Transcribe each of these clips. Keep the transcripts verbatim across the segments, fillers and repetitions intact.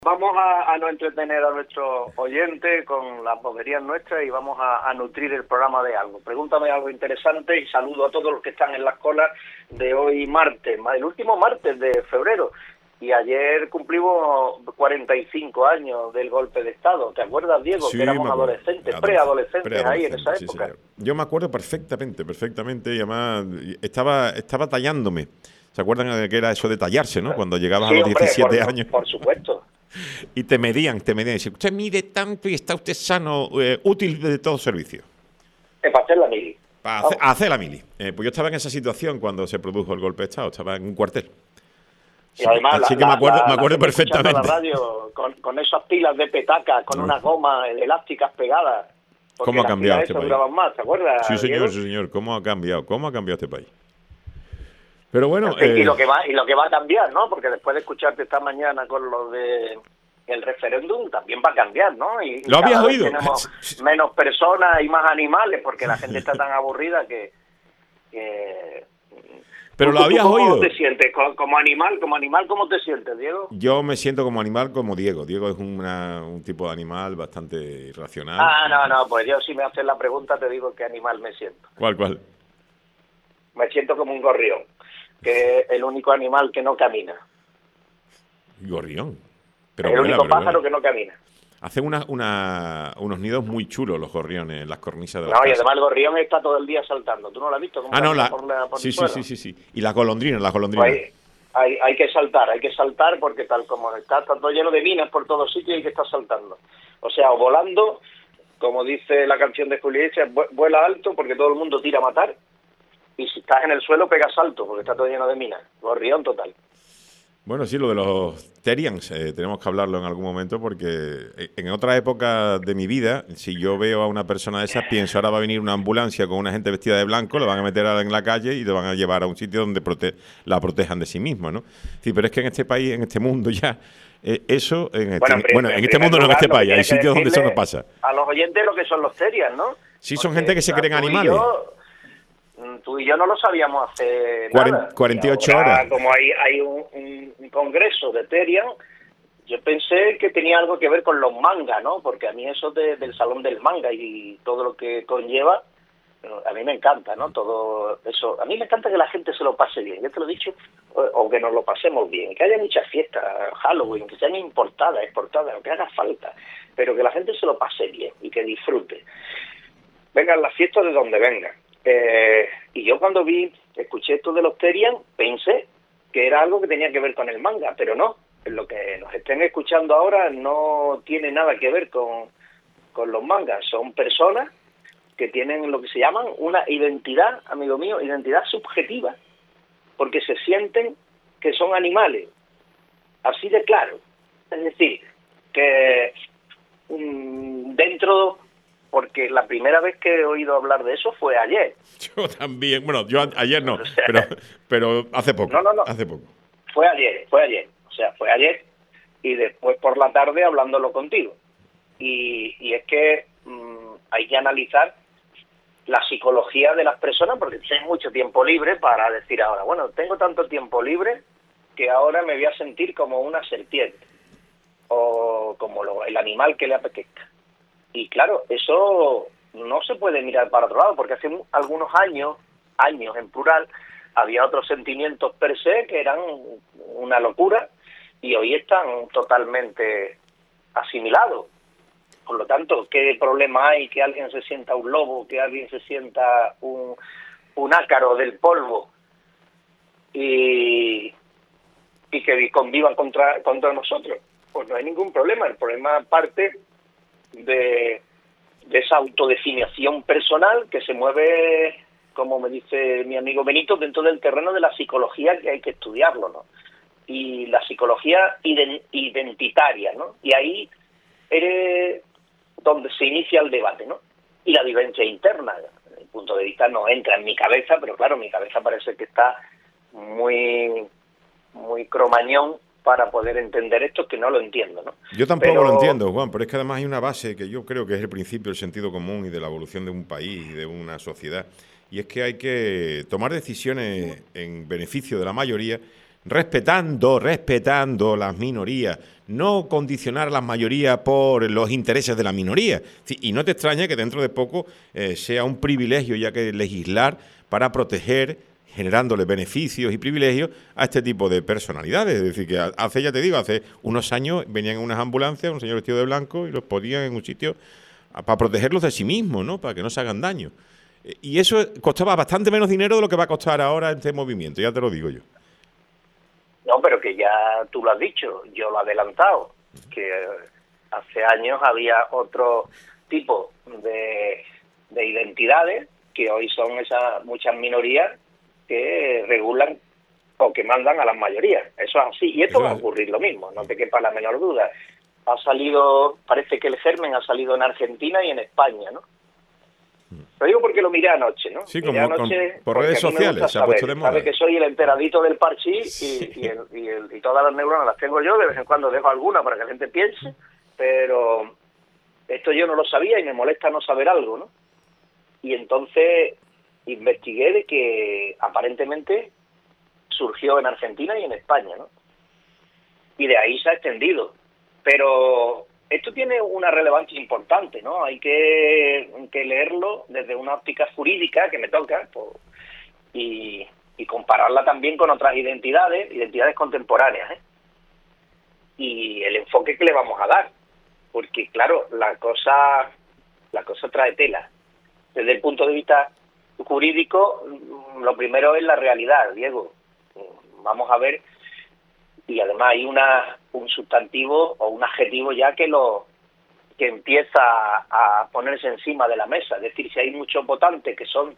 Vamos a, a no entretener a nuestros oyentes con las boberías nuestras y vamos a, a nutrir el programa de algo. Pregúntame algo interesante y saludo a todos los que están en las colas de hoy martes, el último martes de febrero. Y ayer cumplimos cuarenta y cinco años del golpe de Estado. ¿Te acuerdas, Diego? Sí, que éramos adolescentes, preadolescentes pre ahí en esa sí, época. Señor. Yo me acuerdo perfectamente, perfectamente. Y además estaba, estaba tallándome. ¿Se acuerdan de que era eso de tallarse, no? Cuando llegabas sí, a los hombre, diecisiete por, años. Por supuesto. Y te medían, te medían. Y decían, usted mide tanto y está usted sano, eh, útil de todo servicio. Es para hacer la mili. Para hacer, hacer la mili. Eh, pues yo estaba en esa situación cuando se produjo el golpe de Estado. Estaba en un cuartel. Y además, así la, que me acuerdo, la, me acuerdo la perfectamente. La radio con, con esas pilas de petaca, con no. unas gomas elásticas pegadas. ¿Cómo ha cambiado este país? Duraban más, ¿te acuerdas? Sí, señor, Diego? sí, señor. ¿Cómo ha cambiado? ¿Cómo ha cambiado este país? Pero bueno... Y, eh... y, lo que va, y lo que va a cambiar, ¿no? Porque después de escucharte esta mañana con lo de el referéndum, también va a cambiar, ¿no? Y, ¿Lo y habías oído? Tenemos menos personas y más animales, porque la gente está tan aburrida que... que ¿Pero ¿Tú, lo habías ¿cómo oído? ¿Cómo te sientes? ¿Como animal? ¿Como animal cómo te sientes, Diego? Yo me siento como animal como Diego. Diego es una, un tipo de animal bastante irracional. Ah, no, no, pues yo si me haces la pregunta te digo qué animal me siento. ¿Cuál, cuál? Me siento como un gorrión, que es el único animal que no camina. ¿Gorrión? Pero el vuela, único pero pájaro vuela. que no camina. Hacen una, una, unos nidos muy chulos los gorriones, las cornisas de las No, casas. y además el gorrión está todo el día saltando. ¿Tú no lo has visto? ¿Cómo ah, no, la... por la, por sí, sí, sí, sí, sí. Y las golondrinas, las golondrinas. Pues hay, hay, hay que saltar, hay que saltar porque tal como está, está todo lleno de minas por todos sitios hay que estar saltando. O sea, o volando, como dice la canción de Julio Iglesias, vuela alto porque todo el mundo tira a matar. Y si estás en el suelo, pega salto porque está todo lleno de minas. Gorrión total. Bueno, sí, lo de los Terians, eh, tenemos que hablarlo en algún momento porque en otra época de mi vida, si yo veo a una persona de esas, pienso, ahora va a venir una ambulancia con una gente vestida de blanco, lo van a meter en la calle y lo van a llevar a un sitio donde prote la protejan de sí mismos, ¿no? Sí, pero es que en este país, en este mundo ya, eh, eso, en este, bueno, en, bueno, en, en este mundo lugar, no, en este país, hay sitios donde eso no pasa. pasa. A los oyentes lo que son los Terians, ¿no? Sí, son porque, gente que se creen animales. Yo, tú y yo no lo sabíamos hace nada. cuarenta y ocho horas. Como hay, hay un, un, un congreso de Terian, yo pensé que tenía algo que ver con los mangas, ¿no? Porque a mí eso de, del salón del manga y todo lo que conlleva, a mí me encanta, ¿no? Todo eso. A mí me encanta que la gente se lo pase bien, ya te lo he dicho, o, o que nos lo pasemos bien, que haya muchas fiestas, Halloween, que sean importadas, exportadas, lo que haga falta, pero que la gente se lo pase bien y que disfrute. Vengan las fiestas de donde vengan. Eh, y yo cuando vi, escuché esto de los Terian, pensé que era algo que tenía que ver con el manga, pero no, lo que nos estén escuchando ahora no tiene nada que ver con, con los mangas, son personas que tienen lo que se llaman una identidad, amigo mío, identidad subjetiva, porque se sienten que son animales, así de claro, es decir, que um, dentro... porque la primera vez que he oído hablar de eso fue ayer. Yo también, bueno, yo ayer no, pero, pero hace poco. No, no, no. Hace poco. Fue ayer, fue ayer. O sea, fue ayer y después por la tarde hablándolo contigo. Y, y es que mmm, hay que analizar la psicología de las personas porque tienen mucho tiempo libre para decir ahora, bueno, tengo tanto tiempo libre que ahora me voy a sentir como una serpiente o como lo, el animal que le apetezca. Y claro, eso no se puede mirar para otro lado, porque hace algunos años, años en plural, había otros sentimientos per se que eran una locura y hoy están totalmente asimilados. Por lo tanto, ¿qué problema hay que alguien se sienta un lobo, que alguien se sienta un, un ácaro del polvo y, y que convivan contra, contra nosotros? Pues no hay ningún problema. El problema parte de, de esa autodefinición personal que se mueve, como me dice mi amigo Benito, dentro del terreno de la psicología, que hay que estudiarlo, ¿no? Y la psicología ident- identitaria, ¿no? Y ahí es donde se inicia el debate, ¿no? Y la vivencia interna, desde mi punto de vista, no entra en mi cabeza, pero claro, mi cabeza parece que está muy, muy cromañón para poder entender esto, que no lo entiendo, ¿no? Yo tampoco pero... lo entiendo, Juan, pero es que además hay una base que yo creo que es el principio del sentido común y de la evolución de un país y de una sociedad, y es que hay que tomar decisiones en beneficio de la mayoría, respetando, respetando las minorías, no condicionar a las mayorías por los intereses de la minoría. Y no te extraña que dentro de poco eh, sea un privilegio ya que legislar para proteger, generándole beneficios y privilegios a este tipo de personalidades. Es decir, que hace, ya te digo, hace unos años venían en unas ambulancias un señor vestido de blanco y los ponían en un sitio para protegerlos de sí mismos, ¿no? Para que no se hagan daño. Y eso costaba bastante menos dinero de lo que va a costar ahora este movimiento, ya te lo digo yo. No, pero que ya tú lo has dicho, yo lo he adelantado, que hace años había otro tipo de, de identidades que hoy son esas muchas minorías que regulan o que mandan a las mayorías. Eso es así. Y esto Eso va a ocurrir lo mismo, no te quepa la menor duda. Ha salido, parece que el germen ha salido en Argentina y en España, ¿no? Lo digo porque lo miré anoche, ¿no? Sí, como anoche, con, por redes sociales, se ha puesto de moda. Sabe que soy el enteradito del parchís sí. y, y, el, y, el, y todas las neuronas las tengo yo, de vez en cuando dejo alguna para que la gente piense, pero esto yo no lo sabía y me molesta no saber algo, ¿no? Y entonces investigué de que aparentemente surgió en Argentina y en España, ¿no? Y de ahí se ha extendido. Pero esto tiene una relevancia importante, ¿no? Hay que, que leerlo desde una óptica jurídica que me toca pues, y, y compararla también con otras identidades, identidades contemporáneas, ¿eh? Y el enfoque que le vamos a dar, porque claro, la cosa, la cosa trae tela. Desde el punto de vista jurídico, lo primero es la realidad, Diego. Vamos a ver, y además hay una un sustantivo o un adjetivo ya que lo que empieza a, a ponerse encima de la mesa. Es decir, si hay muchos votantes que son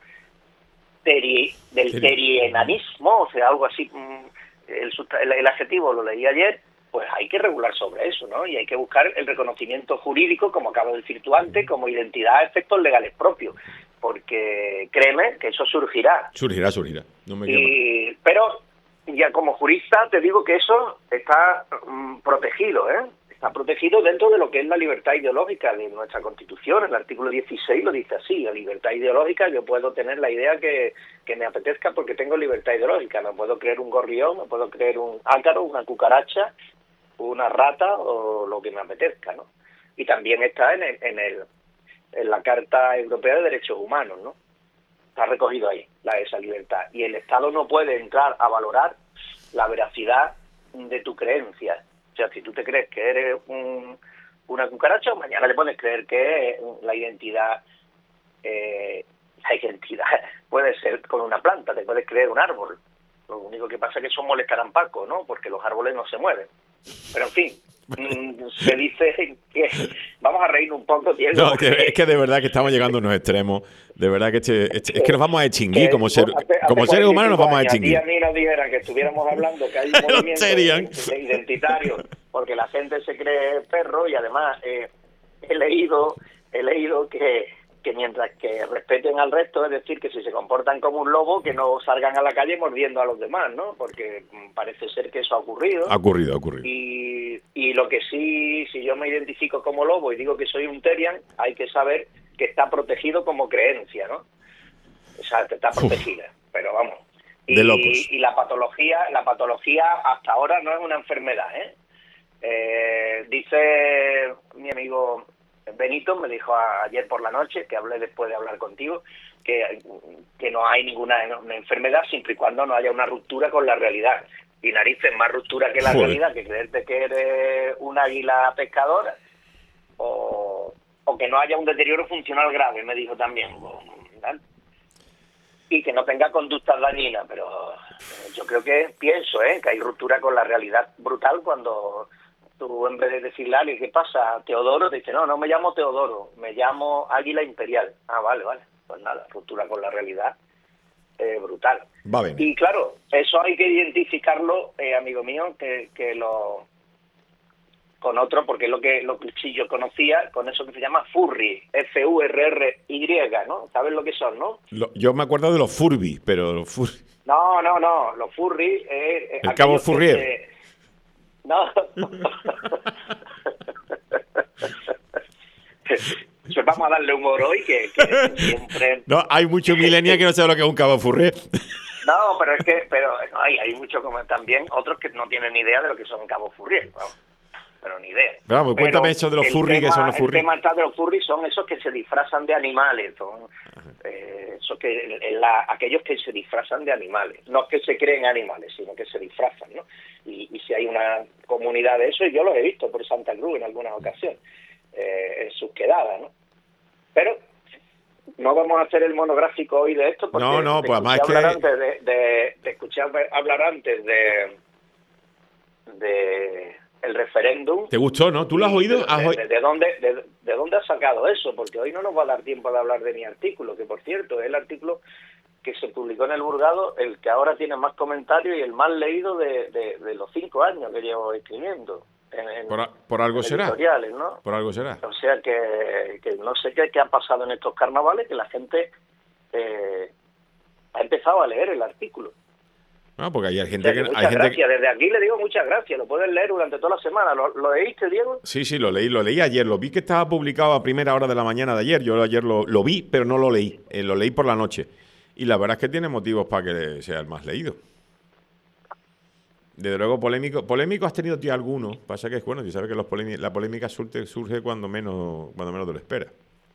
teri, del terienanismo, o sea, algo así, el, el, el adjetivo lo leí ayer, pues hay que regular sobre eso, ¿no? Y hay que buscar el reconocimiento jurídico, como acabo de decir tú antes, como identidad a efectos legales propios, porque créeme que eso surgirá. Surgirá, surgirá. No me y, pero ya como jurista te digo que eso está mm, protegido, ¿eh? Está protegido dentro de lo que es la libertad ideológica de nuestra Constitución. El artículo dieciséis lo dice así: la libertad ideológica, yo puedo tener la idea que, que me apetezca porque tengo libertad ideológica. Me puedo creer un gorrión, me puedo creer un ácaro, una cucaracha, una rata o lo que me apetezca, ¿no? Y también está en el, en el en la Carta Europea de Derechos Humanos, ¿no? Está recogido ahí la esa libertad. Y el Estado no puede entrar a valorar la veracidad de tu creencia. O sea, si tú te crees que eres un, una cucaracha, mañana le puedes creer que es la identidad, eh, la identidad puede ser con una planta, te puedes creer un árbol. Lo único que pasa es que eso molestarán Paco, ¿no? Porque los árboles no se mueven. Pero en fin, mmm, se dice que vamos a reír un poco, Diego. No, que, es que de verdad que estamos llegando a unos extremos. De verdad que este, este, es que nos vamos a extinguir como, ser, hace, hace como seres humanos, nos vamos a extinguir. A mí nos dijeran que estuviéramos hablando que hay un movimiento identitario porque la gente se cree perro, y además eh, he leído he leído que que mientras que respeten al resto, es decir, que si se comportan como un lobo, que no salgan a la calle mordiendo a los demás, ¿no? Porque parece ser que eso ha ocurrido. Ha ocurrido, ha ocurrido. Y, y lo que sí, si yo me identifico como lobo y digo que soy un Terian, hay que saber que está protegido como creencia, ¿no? O sea, está protegida, Uf, pero vamos. Y, de locos. Y la patología, la patología hasta ahora no es una enfermedad, ¿eh? Eh, dice mi amigo Benito, me dijo a, ayer por la noche, que hablé después de hablar contigo, que, que no hay ninguna una enfermedad siempre y cuando no haya una ruptura con la realidad. Y narices, más ruptura que la Joder. realidad, que creerte que eres un águila pescadora, o, o que no haya un deterioro funcional grave, me dijo también. ¿Vale? Y que no tenga conductas dañinas, pero yo creo que pienso, ¿eh? que hay ruptura con la realidad brutal cuando tú, en vez de decirle a alguien, ¿qué pasa? Teodoro, te dice, no, no me llamo Teodoro, me llamo Águila Imperial. Ah, vale, vale, pues nada, ruptura con la realidad eh, brutal. Va bien. Y claro, eso hay que identificarlo, eh, amigo mío, que, que lo con otro, porque es lo que, lo que sí yo conocía, con eso que se llama Furry, F U R R Y, ¿no? ¿Sabes lo que son, no? Lo, yo me acuerdo de los Furby, pero los Furry... No, no, no, los Furry... Eh, El Cabo Furrier. Se... No. Pues vamos a darle humor hoy, que, que siempre... No, hay muchos millennials que no saben lo que es un Cabo Furrier. No, pero es que pero no, hay, hay muchos mucho, como también otros que no tienen ni idea de lo que son Cabo Furriel, vamos, pero ni idea. Pero vamos, Pero cuéntame eso de los furries, que son los furries. El tema está de los furries son esos que se disfrazan de animales, son eh, esos que, la, aquellos que se disfrazan de animales, no que se creen animales, sino que se disfrazan, ¿no? Y, y si hay una comunidad de eso, y yo los he visto por Santa Cruz en algunas ocasiones, eh, en sus quedadas, ¿no? Pero no vamos a hacer el monográfico hoy de esto, porque no, no, pues además es que... antes de, de, de escuchar hablar antes de, de el referéndum. ¿Te gustó, no? ¿Tú lo has oído? De, ¿Has oído? De, de, de, dónde, de, ¿De dónde has sacado eso? Porque hoy no nos va a dar tiempo de hablar de mi artículo, que por cierto es el artículo que se publicó en El Burgado, el que ahora tiene más comentarios y el más leído de, de, de los cinco años que llevo escribiendo. En, en, por, a, por algo en será. ¿no? Por algo será. O sea que, que no sé qué, qué ha pasado en estos carnavales, que la gente eh, ha empezado a leer el artículo. No, porque hay gente o sea, que... que... Muchas hay gracias, gente que... desde aquí le digo muchas gracias, lo pueden leer durante toda la semana. ¿Lo, lo leíste, Diego? Sí, sí, lo leí, lo leí ayer, lo vi que estaba publicado a primera hora de la mañana de ayer, yo ayer lo, lo vi, pero no lo leí, eh, lo leí por la noche. Y la verdad es que tiene motivos para que sea el más leído. Desde luego, polémico polémico has tenido tú alguno. Pasa que es bueno, tú sabes que los polémi la polémica surge, surge cuando menos cuando menos te lo esperas.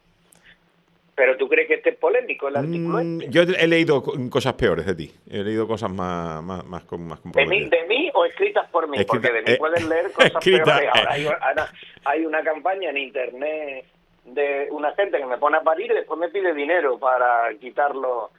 ¿Pero tú crees que este es polémico el artículo mm, este? Yo he leído cosas peores de ti. He leído cosas más más más, más ¿De mí, ¿De mí o escritas por mí? Escrita, porque de mí eh, puedes leer cosas escrita, peores. Ahora hay, una, hay una campaña en internet de una gente que me pone a parir y después me pide dinero para quitar los,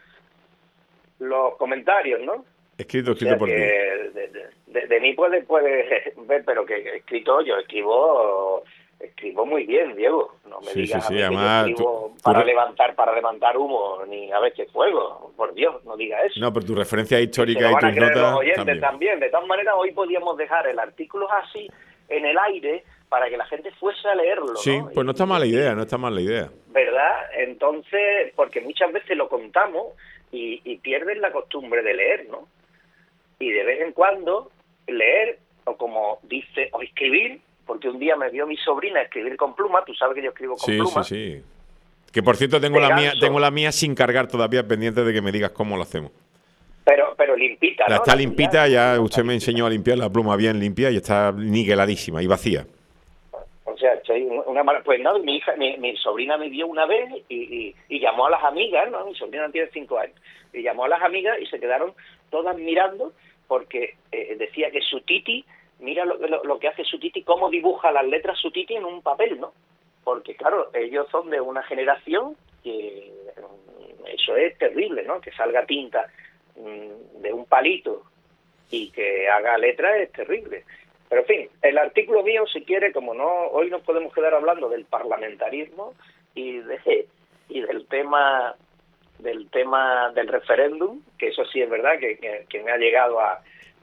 los comentarios, ¿no? Escrito, escrito o sea por ti. De, de, de, de mí puedes puede ver, pero que he escrito, yo escribo escribo muy bien, Diego. No me sí, digas sí, sí, a mí además, que escribo tú, para tú... levantar para levantar humo, ni a veces fuego. Por Dios, no diga eso. No, pero tu referencia histórica y, y tus notas los oyentes también. también. De todas maneras, hoy podíamos dejar el artículo así en el aire para que la gente fuese a leerlo, sí, ¿no? pues no está mala idea, no está mala idea. ¿Verdad? Entonces, porque muchas veces lo contamos y, y pierden la costumbre de leer, ¿no? Y de vez en cuando leer, o como dice, o escribir, porque un día me vio mi sobrina escribir con pluma, tú sabes que yo escribo con sí, pluma. Sí, sí, sí. Que por cierto tengo la mía, tengo la mía sin cargar todavía, pendiente de que me digas cómo lo hacemos. Pero, pero limpita, la ¿no? Está la limpita, ya, ya usted me enseñó a limpiar la pluma bien limpia y está niqueladísima y vacía. O sea, una mala, pues no, mi hija, mi, mi sobrina me vio una vez y, y, y llamó a las amigas, ¿no? Mi sobrina tiene cinco años, y llamó a las amigas y se quedaron todas mirando porque eh, decía que su titi, mira lo, lo, lo que hace su titi, cómo dibuja las letras su titi en un papel, ¿no? Porque claro, ellos son de una generación que eso es terrible, ¿no? Que salga tinta mmm, de un palito y que haga letras es terrible. Pero en fin, el artículo mío, si quiere, como no hoy nos podemos quedar hablando del parlamentarismo y de y del tema del tema del referéndum, que eso sí es verdad que, que, que me ha llegado a,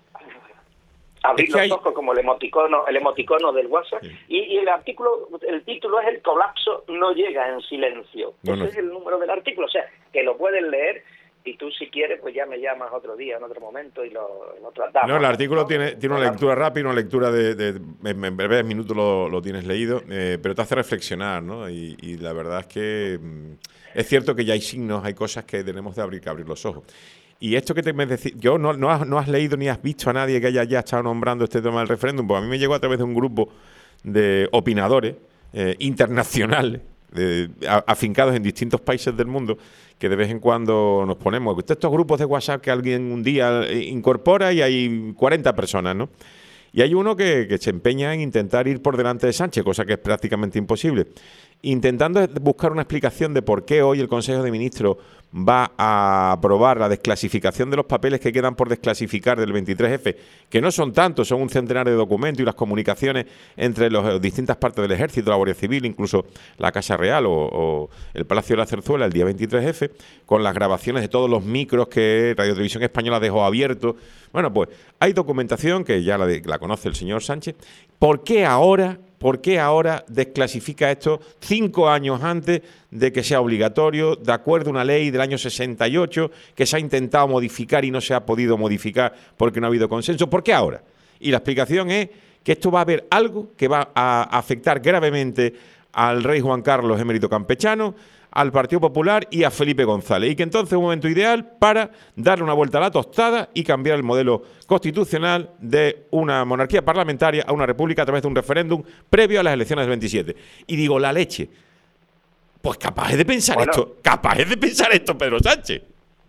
a abrir es que los hay... ojos como el emoticono el emoticono del WhatsApp. Sí. Y, y el artículo, el título es El colapso no llega en silencio. Bueno. Ese es el número del artículo, o sea, que lo pueden leer. Y tú, si quieres, pues ya me llamas otro día, en otro momento, y lo, lo tratamos. No, el artículo ¿no? tiene, tiene una lectura rápida, una lectura de, de, de en breves minutos lo, lo tienes leído, eh, pero te hace reflexionar, ¿no? Y, y la verdad es que mmm, es cierto que ya hay signos, hay cosas que tenemos de abrir, que abrir los ojos. Y esto que te me decís, yo no, no, has, no has leído ni has visto a nadie que haya ya estado nombrando este tema del referéndum, pues a mí me llegó a través de un grupo de opinadores eh, internacionales, de, a, afincados en distintos países del mundo, que de vez en cuando nos ponemos estos grupos de WhatsApp que alguien un día incorpora y hay cuarenta personas, ¿no? Y hay uno que, que se empeña en intentar ir por delante de Sánchez, cosa que es prácticamente imposible, intentando buscar una explicación de por qué hoy el Consejo de Ministros va a aprobar la desclasificación de los papeles que quedan por desclasificar del veintitrés efe, que no son tantos, son un centenar de documentos y las comunicaciones entre las distintas partes del Ejército, la Guardia Civil, incluso la Casa Real o, o el Palacio de la Zarzuela el día veintitrés efe, con las grabaciones de todos los micros que Radio Televisión Española dejó abiertos. Bueno, pues hay documentación que ya la, de, la conoce el señor Sánchez. ¿Por qué ahora... ¿Por qué ahora desclasifica esto cinco años antes de que sea obligatorio, de acuerdo a una ley del año sesenta y ocho que se ha intentado modificar y no se ha podido modificar porque no ha habido consenso? ¿Por qué ahora? Y la explicación es que esto va a haber algo que va a afectar gravemente al rey Juan Carlos emérito campechano, al Partido Popular y a Felipe González, y que entonces es un momento ideal para darle una vuelta a la tostada y cambiar el modelo constitucional de una monarquía parlamentaria a una república a través de un referéndum previo a las elecciones del veintisiete. Y digo, la leche. Pues capaz de pensar bueno, esto, capaz de pensar esto Pedro Sánchez.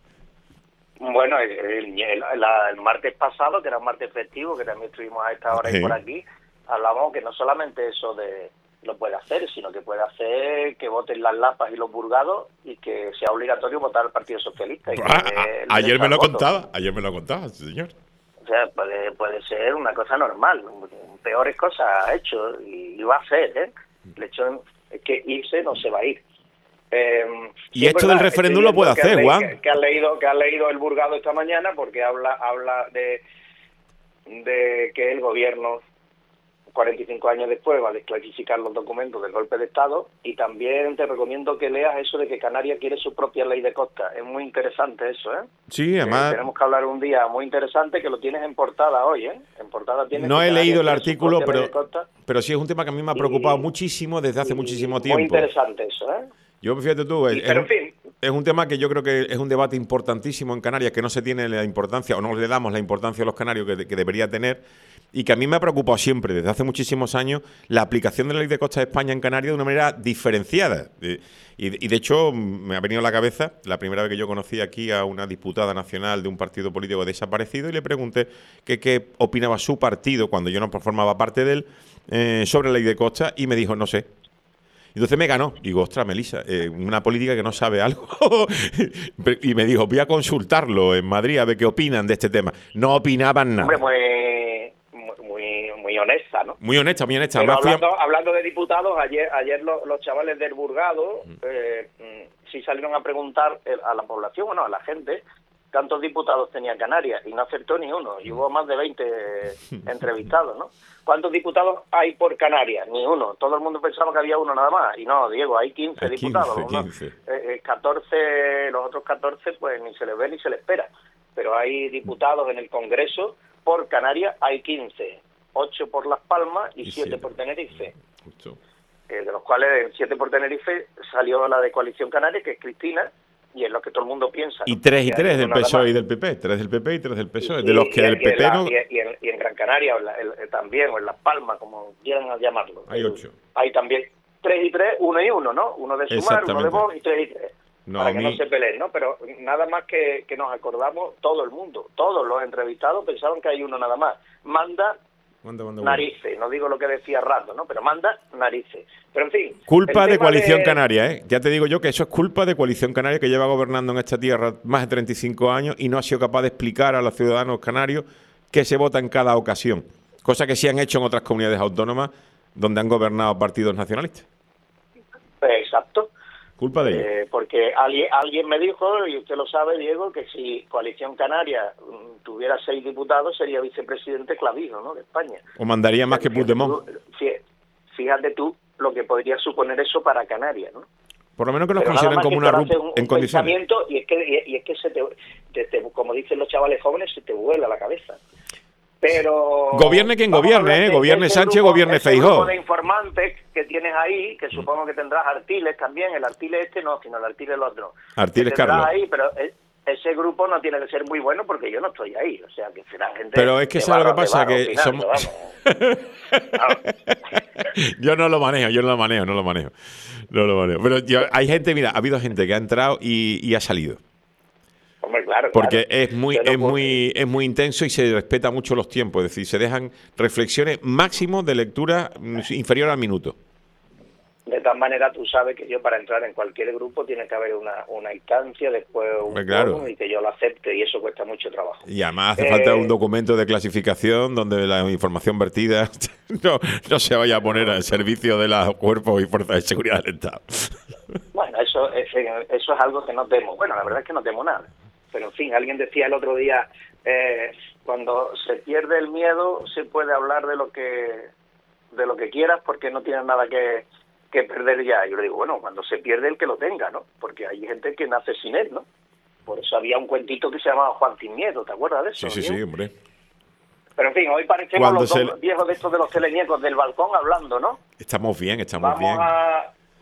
Bueno, el, el, el, la, el martes pasado, que era un martes festivo, que también estuvimos a esta hora sí. y por aquí, hablamos que no solamente eso de lo puede hacer, sino que puede hacer que voten las lapas y los burgados y que sea obligatorio votar al Partido Socialista. Y ah, que a, ayer me lo voto. contaba, ayer me lo contaba, señor. O sea, puede, puede ser una cosa normal, peores cosas ha hecho y, y va a hacer, ¿eh? El hecho es que irse no se va a ir. Eh, y sí, esto verdad, del referéndum lo puede hacer, Juan. Que, que has leído, que has leído el Burgado esta mañana porque habla, habla de, de que el gobierno cuarenta y cinco años después va a desclasificar los documentos del golpe de Estado, y también te recomiendo que leas eso de que Canarias quiere su propia ley de costa. Es muy interesante eso, ¿eh? Sí, además... Eh, tenemos que hablar un día muy interesante, que lo tienes en portada hoy, ¿eh? En portada tienes no he Canarias leído el artículo, pero, costa, pero sí es un tema que a mí me ha preocupado y, muchísimo desde hace muchísimo tiempo. Muy interesante eso, ¿eh? Yo, fíjate tú, y, es, pero, es, en fin. es un tema que yo creo que es un debate importantísimo en Canarias, que no se tiene la importancia, o no le damos la importancia a los canarios que, que debería tener, y que a mí me ha preocupado siempre, desde hace muchísimos años, la aplicación de la ley de costa de España en Canarias de una manera diferenciada. Y, y de hecho, me ha venido a la cabeza la primera vez que yo conocí aquí a una diputada nacional de un partido político desaparecido y le pregunté que qué opinaba su partido, cuando yo no formaba parte de él, eh, sobre la ley de costa, y me dijo, no sé. Entonces me ganó. Digo, ostras, Melissa, eh, una política que no sabe algo. Y me dijo, voy a consultarlo en Madrid a ver qué opinan de este tema. No opinaban nada. Hombre, muy, muy, muy honesta, ¿no? Muy honesta, muy honesta. Pero hablando, a... hablando de diputados, ayer ayer los, los chavales del Burgado eh, sí salieron a preguntar a la población, bueno, a la gente, cuántos diputados tenía Canarias, y no acertó ni uno. Y hubo más de veinte entrevistados, ¿no? ¿Cuántos diputados hay por Canarias? Ni uno. Todo el mundo pensaba que había uno nada más. Y no, Diego, hay quince hay diputados. quince, quince. Eh, eh, catorce, los otros catorce, pues ni se les ve ni se les espera. Pero hay diputados en el Congreso, por Canarias hay quince. ocho por Las Palmas y siete por Tenerife. Eh, de los cuales siete por Tenerife salió la de Coalición Canaria, que es Cristina, y es lo que todo el mundo piensa, ¿no? Y tres y tres del P S O E y del P P, tres del P P y tres del P S O E, de los que del P P no... Y, y, en, y en Gran Canaria o en la, el, también, o en Las Palmas, como quieran llamarlo. Hay ocho. Hay también tres y tres, uno y uno, ¿no? Uno de Sumar, uno de Vox y tres y tres. No, para que mí... no se peleen, ¿no? Pero nada más que, que nos acordamos, todo el mundo, todos los entrevistados pensaban que hay uno nada más. Manda... Manda, manda, narices, bueno. No digo lo que decía Rato, ¿no? Pero manda narices. Pero en fin. Culpa de Coalición de... Canaria, ¿eh? Ya te digo yo que eso es culpa de Coalición Canaria, que lleva gobernando en esta tierra más de treinta y cinco años y no ha sido capaz de explicar a los ciudadanos canarios qué se vota en cada ocasión. Cosa que sí han hecho en otras comunidades autónomas donde han gobernado partidos nacionalistas. Exacto. Culpa de ellos. Eh, porque alguien, alguien me dijo, y usted lo sabe, Diego, que si Coalición Canaria um, tuviera seis diputados sería vicepresidente Clavijo, ¿no? De España. O mandaría más que Puigdemont. Fíjate tú lo que podría suponer eso para Canarias, ¿no? Por lo menos que nos consideren como una ruta en un condiciones. Y es que, y es que se te, te, te, como dicen los chavales jóvenes, se te vuela la cabeza. Pero gobierne quien gobierne, ¿eh? Gobierne Sánchez, grupo, gobierne Feijóo. Grupo de informantes que tienes ahí, que supongo que tendrás Artiles también, el Artiles este no, sino el Artiles el otro. Artiles Carlos. Ahí, pero ese grupo no tiene que ser muy bueno porque yo no estoy ahí, o sea que será gente. Pero es que ¿sabes lo que pasa? Que somos... Yo no lo manejo, yo no lo manejo, no lo manejo. No lo manejo. Pero yo, hay gente, mira, ha habido gente que ha entrado y, y ha salido. Hombre, claro, porque claro. es muy es muy es muy intenso y se respeta mucho los tiempos, es decir, se dejan reflexiones máximos de lectura inferior al minuto. De tal manera, tú sabes que yo para entrar en cualquier grupo tiene que haber una, una instancia, después un pues claro. bono y que yo lo acepte, y eso cuesta mucho trabajo. Y además hace eh, falta un documento de clasificación donde la información vertida no, no se vaya a poner al servicio de los cuerpos y fuerzas de seguridad del Estado. Bueno, eso, eso es algo que no temo. Bueno, la verdad es que no temo nada. Pero en fin, alguien decía el otro día, eh, cuando se pierde el miedo se puede hablar de lo que de lo que quieras porque no tienes nada que, que perder ya. Yo le digo, bueno, cuando se pierde el que lo tenga, ¿no? Porque hay gente que nace sin él, ¿no? Por eso había un cuentito que se llamaba Juan sin miedo, ¿te acuerdas de eso? Sí, sí, sí, hombre. Pero en fin, hoy parecemos Cuando los se... dos viejos de estos de los teleñecos del balcón hablando, ¿no? Estamos bien, estamos vamos bien. A,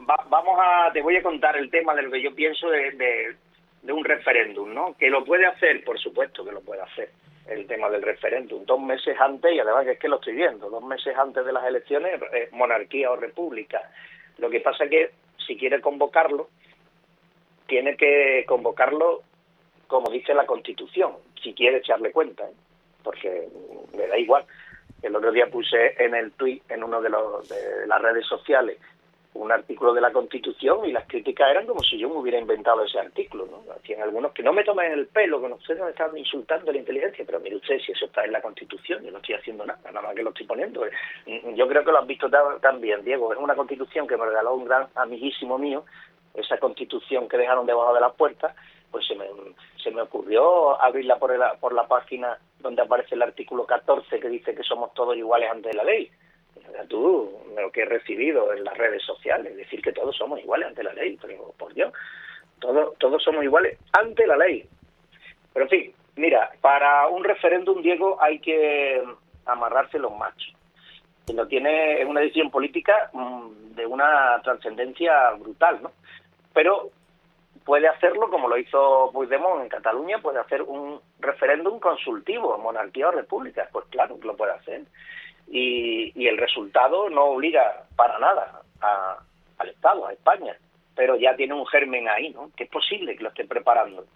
va, vamos a, te voy a contar el tema de lo que yo pienso de, de, de un referéndum, ¿no? Que lo puede hacer, por supuesto que lo puede hacer, el tema del referéndum, dos meses antes, y además que es que lo estoy viendo, dos meses antes de las elecciones, eh, monarquía o república. Lo que pasa es que si quiere convocarlo, tiene que convocarlo como dice la Constitución, si quiere echarle cuenta, ¿eh? Porque me da igual. El otro día puse en el tuit, en uno de, los, de las redes sociales, un artículo de la Constitución y las críticas eran como si yo me hubiera inventado ese artículo, ¿no? Hacían algunos que no me tomen el pelo, que ustedes me están insultando la inteligencia, pero mire usted, si eso está en la Constitución, yo no estoy haciendo nada, nada más que lo estoy poniendo. Yo creo que lo has visto también, Diego, es una Constitución que me regaló un gran amiguísimo mío, esa Constitución que dejaron debajo de las puertas, pues se me, se me ocurrió abrirla por, el, por la página donde aparece el artículo catorce que dice que somos todos iguales ante la ley. Tú, lo que he recibido en las redes sociales, decir que todos somos iguales ante la ley, pero por Dios, todos, todos somos iguales ante la ley. Pero en fin, mira, para un referéndum, Diego, hay que amarrarse los machos. Y lo tiene, es una decisión política mmm, de una trascendencia brutal, ¿no? Pero puede hacerlo como lo hizo Puigdemont en Cataluña, puede hacer un referéndum consultivo, monarquía o república, pues claro que lo puede hacer. Y, y el resultado no obliga para nada a, al Estado, a España, pero ya tiene un germen ahí, ¿no? Que es posible que lo esté preparando.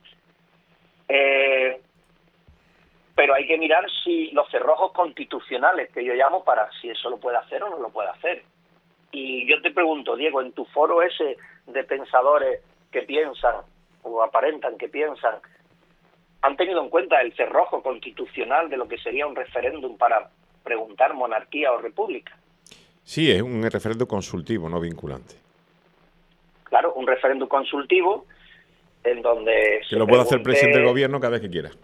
Eh, pero hay que mirar si los cerrojos constitucionales que yo llamo para si eso lo puede hacer o no lo puede hacer. Y yo te pregunto, Diego, en tu foro ese de pensadores que piensan o aparentan que piensan, ¿han tenido en cuenta el cerrojo constitucional de lo que sería un referéndum para preguntar monarquía o república? Sí, es un referéndum consultivo, no vinculante. Claro, un referéndum consultivo en donde... Que lo puede hacer el presidente del gobierno cada vez que quiera.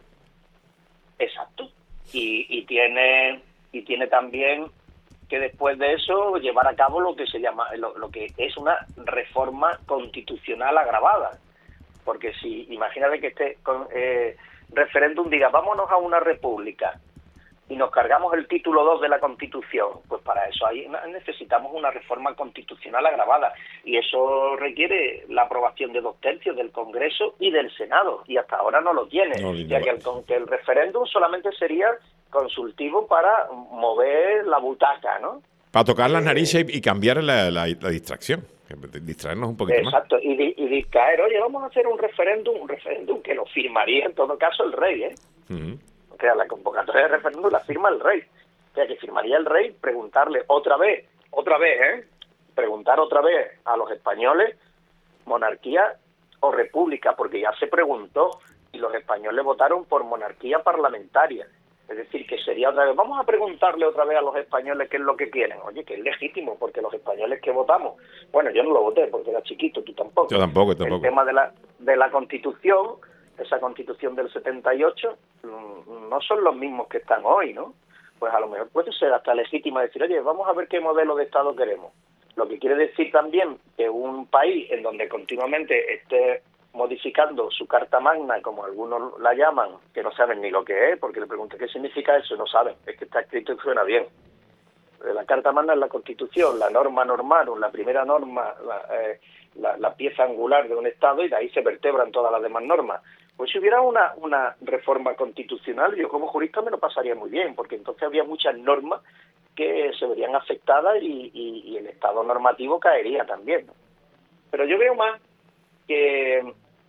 Exacto. Y, y tiene y tiene también que después de eso llevar a cabo lo que se llama lo, lo que es una reforma constitucional agravada, porque si imagínate que este con, eh, referéndum diga vámonos a una república y nos cargamos el título dos de la Constitución, pues para eso ahí necesitamos una reforma constitucional agravada y eso requiere la aprobación de dos tercios del Congreso y del Senado y hasta ahora no lo tiene, no, ya que el, que el referéndum solamente sería consultivo para mover la butaca, ¿no? Para tocar las narices y cambiar la, la, la distracción, distraernos un poquito exacto, más. Exacto, y, y distraer, oye, vamos a hacer un referéndum, un referéndum que lo firmaría en todo caso el rey, ¿eh? Uh-huh. O sea, la convocatoria de referéndum la firma el rey. O sea, que firmaría el rey, preguntarle otra vez, otra vez, ¿eh? Preguntar otra vez a los españoles, monarquía o república, porque ya se preguntó y los españoles votaron por monarquía parlamentaria. Es decir, que sería otra vez, vamos a preguntarle otra vez a los españoles qué es lo que quieren. Oye, que es legítimo, porque los españoles que votamos, bueno, yo no lo voté porque era chiquito, tú tampoco. Yo tampoco, tampoco. El tema de la, de la Constitución, esa Constitución del setenta y ocho, no son los mismos que están hoy, ¿no? Pues a lo mejor puede ser hasta legítimo decir, oye, vamos a ver qué modelo de Estado queremos. Lo que quiere decir también que un país en donde continuamente esté modificando su carta magna, como algunos la llaman, que no saben ni lo que es, porque le pregunté qué significa eso, no saben, es que está escrito y suena bien. La carta magna es la Constitución, la norma normarum, la primera norma, la, eh, la, la pieza angular de un Estado, y de ahí se vertebran todas las demás normas. Pues si hubiera una, una reforma constitucional, yo como jurista me lo pasaría muy bien, porque entonces habría muchas normas que se verían afectadas y, y, y el Estado normativo caería también, ¿no? Pero yo veo más que...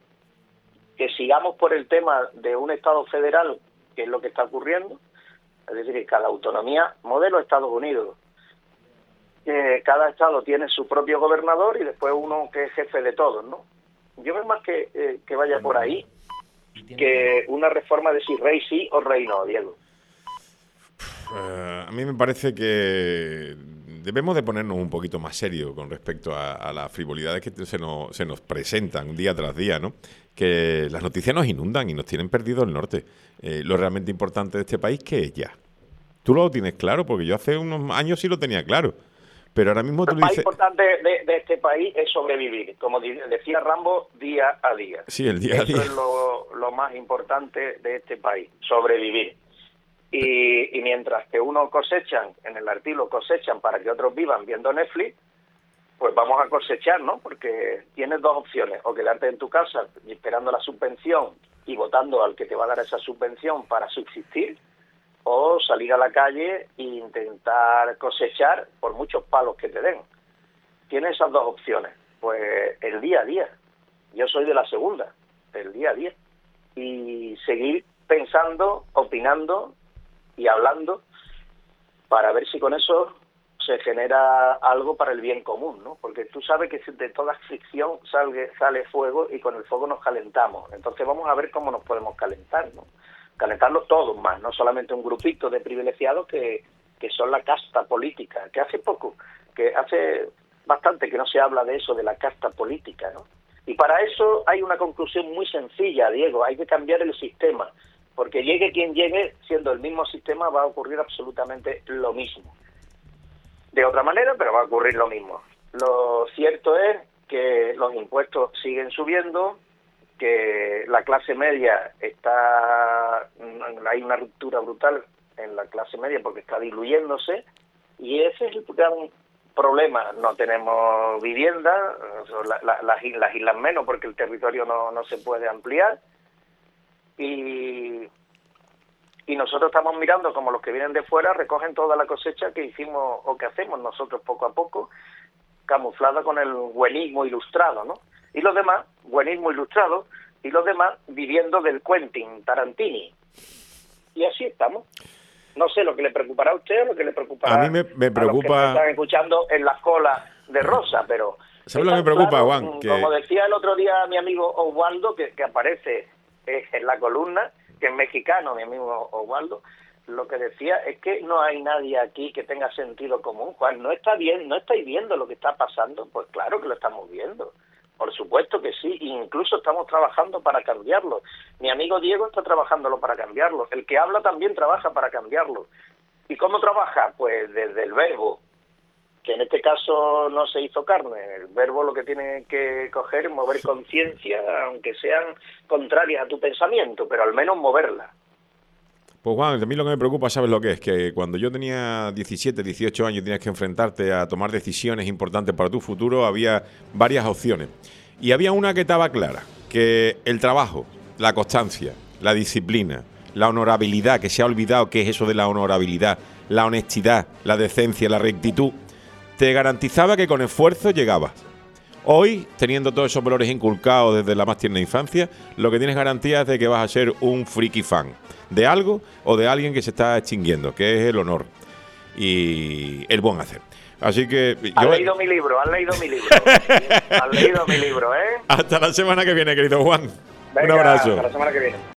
que sigamos por el tema de un Estado federal, que es lo que está ocurriendo, es decir, que cada autonomía, modelo Estados Unidos, que cada Estado tiene su propio gobernador y después uno que es jefe de todos, ¿no? Yo veo más que, eh, que vaya por ahí, que una reforma de si rey sí o rey no, Diego. Uh, a mí me parece que debemos de ponernos un poquito más serios con respecto a, a las frivolidades que se nos, se nos presentan día tras día, ¿no? Que las noticias nos inundan y nos tienen perdido el norte. Eh, lo realmente importante de este país, ¿qué es ya? Tú lo tienes claro, porque yo hace unos años sí lo tenía claro. Pero ahora mismo tú dices... Lo más dices... importante de, de este país es sobrevivir, como decía Rambo, día a día. Sí, el día a día. Eso es lo, lo más importante de este país, sobrevivir. Y, y mientras que unos cosechan, en el artículo cosechan para que otros vivan viendo Netflix, pues vamos a cosechar, ¿no? Porque tienes dos opciones, o quedarte en tu casa esperando la subvención y votando al que te va a dar esa subvención para subsistir, o salir a la calle e intentar cosechar por muchos palos que te den. Tienes esas dos opciones. Pues el día a día. Yo soy de la segunda, el día a día. Y seguir pensando, opinando y hablando para ver si con eso se genera algo para el bien común, ¿no? Porque tú sabes que de toda fricción sale, sale fuego y con el fuego nos calentamos. Entonces vamos a ver cómo nos podemos calentar, ¿no? Calentarlos todos más, no solamente un grupito de privilegiados que, que son la casta política, que hace poco, que hace bastante que no se habla de eso, de la casta política, ¿no? Y para eso hay una conclusión muy sencilla, Diego, hay que cambiar el sistema, porque llegue quien llegue, siendo el mismo sistema, va a ocurrir absolutamente lo mismo. De otra manera, pero va a ocurrir lo mismo. Lo cierto es que los impuestos siguen subiendo, que la clase media está, hay una ruptura brutal en la clase media porque está diluyéndose, y ese es el gran problema. No tenemos vivienda, la, la, las, las islas menos porque el territorio no, no se puede ampliar, y, y nosotros estamos mirando como los que vienen de fuera recogen toda la cosecha que hicimos o que hacemos nosotros poco a poco, camuflada con el buenismo ilustrado, ¿no? Y los demás, buenismo ilustrado, y los demás viviendo del Quentin Tarantini. Y así estamos. No sé lo que le preocupará a usted o lo que le preocupará a mí me, me preocupa... a los que nos están escuchando en las colas de Rosa, pero... ¿Sabes lo que me preocupa, claro, Juan? Que... Como decía el otro día mi amigo Oswaldo, que, que aparece eh, en la columna, que es mexicano, mi amigo Oswaldo, lo que decía es que no hay nadie aquí que tenga sentido común. Juan, ¿no está bien? ¿No estáis viendo lo que está pasando? Pues claro que lo estamos viendo. Por supuesto que sí, incluso estamos trabajando para cambiarlo. Mi amigo Diego está trabajándolo para cambiarlo. El que habla también trabaja para cambiarlo. ¿Y cómo trabaja? Pues desde el verbo, que en este caso no se hizo carne. El verbo lo que tiene que coger es mover conciencia, aunque sean contrarias a tu pensamiento, pero al menos moverla. Pues Juan, a mí lo que me preocupa, ¿sabes lo que es? Que cuando yo tenía diecisiete, dieciocho años y tenías que enfrentarte a tomar decisiones importantes para tu futuro, había varias opciones. Y había una que estaba clara, que el trabajo, la constancia, la disciplina, la honorabilidad, que se ha olvidado qué es eso de la honorabilidad, la honestidad, la decencia, la rectitud, te garantizaba que con esfuerzo llegabas. Hoy, teniendo todos esos valores inculcados desde la más tierna infancia, lo que tienes garantía es de que vas a ser un friki fan de algo o de alguien que se está extinguiendo, que es el honor y el buen hacer. Así que... Has yo... leído mi libro, has leído mi libro. Has leído mi libro, ¿eh? Hasta la semana que viene, querido Juan. Venga, un abrazo. Hasta la semana que viene.